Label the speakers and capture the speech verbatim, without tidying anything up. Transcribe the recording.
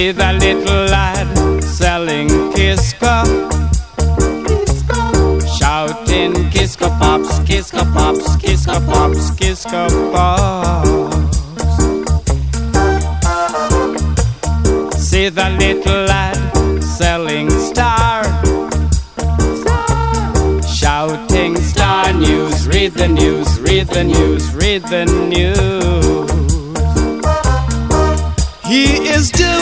Speaker 1: See the little lad selling Kisco, shouting Kisco Pops, Kisco Pops, Kisco Pops, Kisco Pops. See the little lad selling Star, shouting Star News, read the news, read the news, read the news. He is dead.